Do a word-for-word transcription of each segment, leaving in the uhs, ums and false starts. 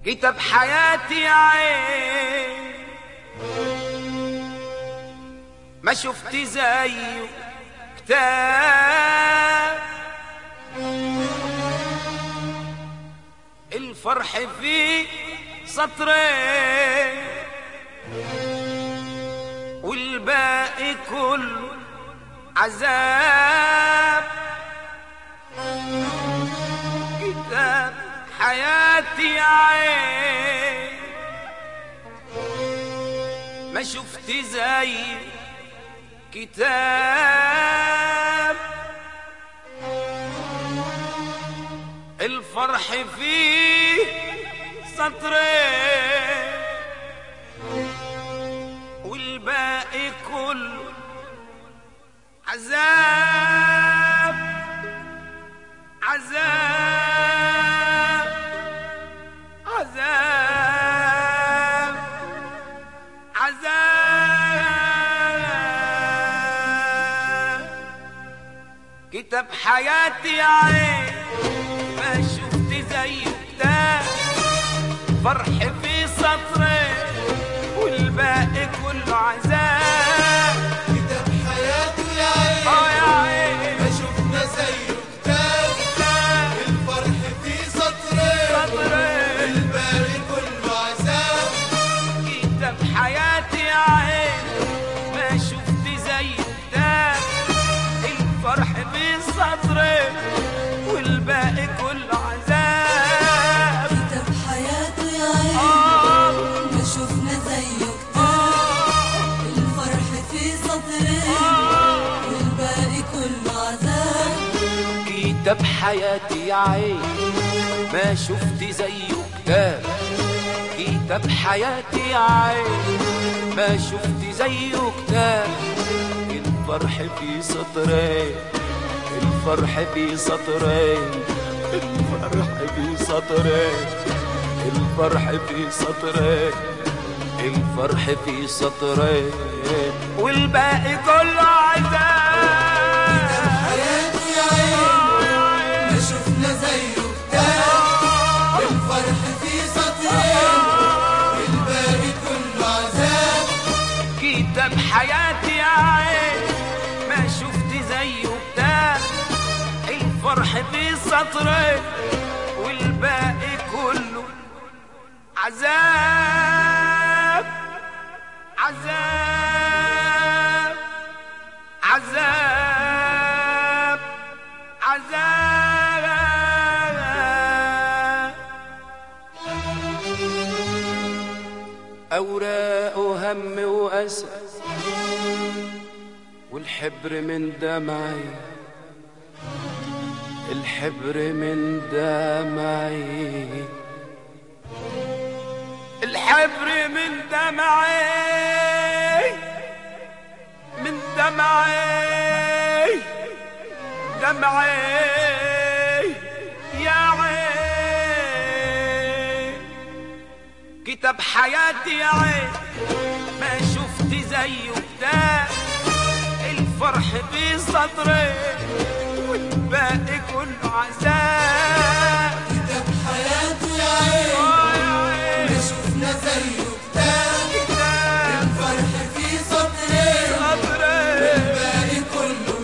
كتاب حياتي يا عين ما شفت زيه كتاب الفرح فيه سطرين والباقي كله عذاب. كتاب حياتي يا عين ما شفت زي كتاب الفرح فيه سطرين والباقي كله عذاب عذاب عذاب عذاب. كتاب حياتي يا عين ما شفت زيه كتاب فرح في سطرين والباقي كله عذاب. كتاب حياتي يا عين اه يا عين ما شفنا زيه كتاب كتاب الفرح في سطرين سطرين الباقي كله عذاب. كتاب حياتي يا عين ما شفت زيه كتاب الفرح في سطرين والباقي كله عذاب. كتاب حياته يا عين آه ما شفنا زيه كتاب الفرح في سطرين والباقي كله عذاب. كتاب حياتي يا عين ما شفت زيه كتاب كتاب حياتي يا عين ما شفت زيه كتاب الفرح في سطرين الفرح في سطرين الفرح في سطرين الفرح في سطرين الفرح في سطرين والباقي كله عذاب. حياتي يا عين ما شفنا زيه كتاب الفرح في سطرين الباقي كله عذاب. كتاب حياتي يا عين ما شفت زيه كتاب الفرح في سطرين والباقي كله عذاب عذاب عذاب عذاب. أوراق وهم وأسى والحبر من دمعي الحبر من دمعي الحبر من دمعي من دمعي دمعي يا عين. كتاب حياتي يا عين ما شفت زيه كتاب الفرح في سطرين والباقي كله عذاب. كتاب حياتي يا عين آه يا عين ما شفنا زيه كتاب كتاب الفرح في سطرين سطرين الباقي كله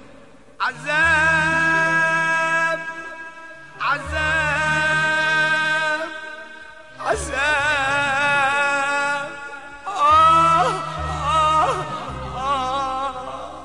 عذاب عذاب عذاب. آه آه آه.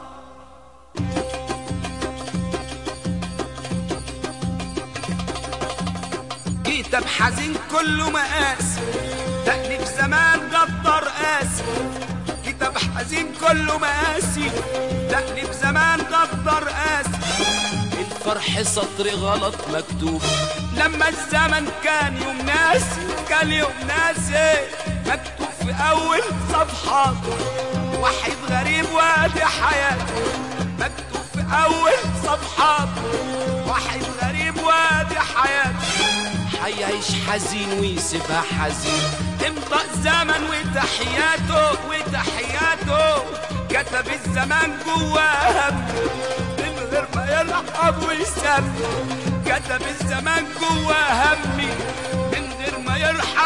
كتاب حزين كله مقاسي تأني في زمان غدر قاسي. كتاب حزين كله مقاسي تأني في زمان غدر قاسي. الفرح سطر غلط مكتوب لما الزمن كان يوم ناسي كان يوم ناسي مكتوب في أول صفحة وحيد غريب وادي حياته. مكتوب في أول صفحة وحيد غريب وادي حياته. حيعيش حزين ويسيبها حزين امضى الزمن وتحياته وتحياته. كتب الزمان جواه من غير ما يلعب ويسمي. كتب الزمان جواه همي من غير ما يرحم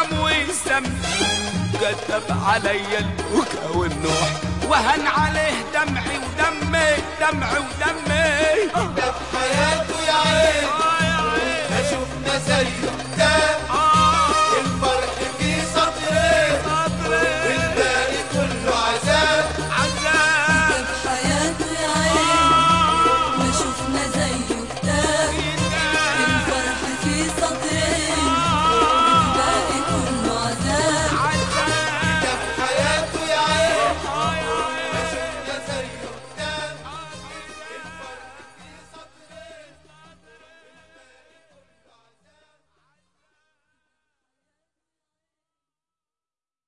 كتب عليا البكا والنوح وهن عليه دمعي ودمي دمعي ودمي كتب حياته يا عين